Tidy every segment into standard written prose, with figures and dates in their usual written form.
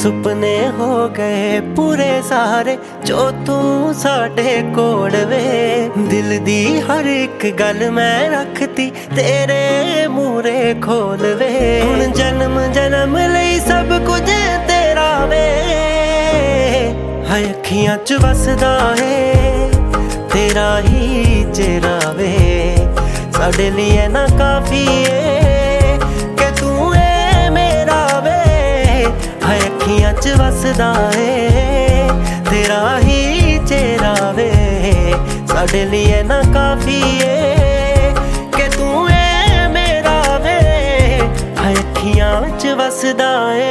सुपने हो गए पूरे सारे जो तू साडे कोल वे। दिल दी हर एक गल मैं रखती तेरे मूरे खोल वे। हुण जन्म जन्म लई सब कुछ तेरा वे। हाय अखियां च वसदा है तेरा ही चेहरा वे। साडे लिए ना काफी है कि तू है मेरा वे। हाय अखियां च वसदा है तेरा ही चेहरा वे। साडे लिए ना काफी है कि तू है मेरा वे। हाय अखियां च वसदा है।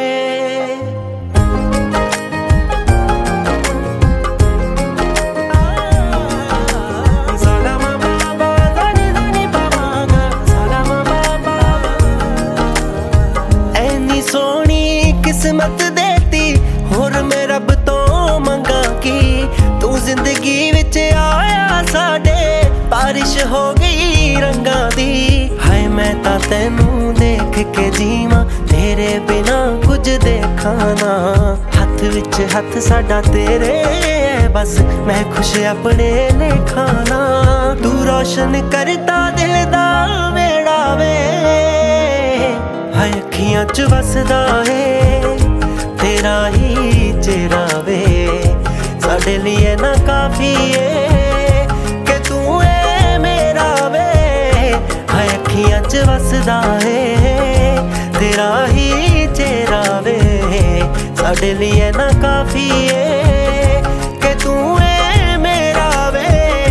किस्मत देती होर मैं रब तो मंगा की। तू जिंदगी विच आया साडे बारिश हो गई रंगां दी। हाय मैं तां तैनू देख के जीवां तेरे बिना कुछ देखा ना। हथ विच हथ साडा तेरे बस मैं खुश अपने लेखा ना। तू रोशन करता दिल दा वेड़ा वे। हाय अखियां च वसदा है तेरा ही चेहरा वे। साडे लिए ना काफी है कि तू है मेरा वे। हाय अखियां च वसदा है तेरा ही चेहरा वे। साडे लिए ना काफी है कि तू है मेरा वे।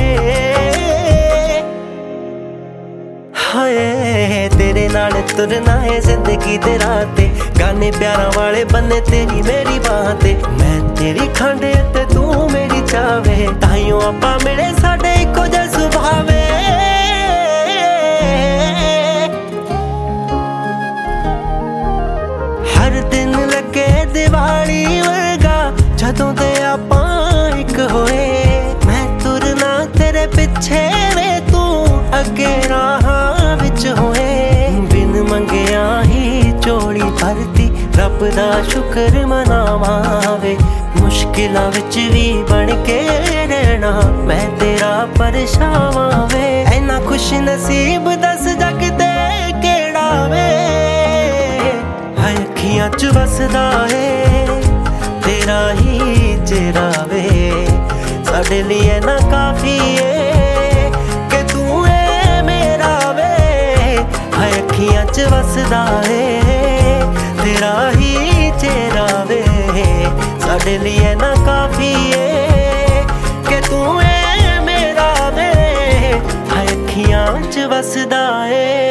हाय तेरे नाल तुरना है जिंदगी दे राह ते। गाने प्यारा वाले बन्ने तेरी मेरी बाह ते। मैं तेरी खांडे ते तू मेरी चावे। ताइयों आपां मिले साडे इक्को जिहा सुभावे। हर दिन लगे दिवाली वर्गा जदों ते आपां इक होए। मैं तुरना तेरे पिछे वे तू अगे राहां विच होए। बिन मंगिया ही झोली भरती रब दा शुक्र मनावां वे। मुश्किलां विच भी बन के रहना मैं तेरा परछावां वे। ऐना खुश नसीब दस जग दे केड़ा वे। हाय अखियां च वसदा है तेरा ही चेहरा वे। साडे लिए ना काफी है कि तू है मेरा वे। हाय अखियां च वसदा है तेरा ही चेहरा वे। साडे लिए ना काफी है कि तू है मेरा वे। हाय अखियां च वसदा है।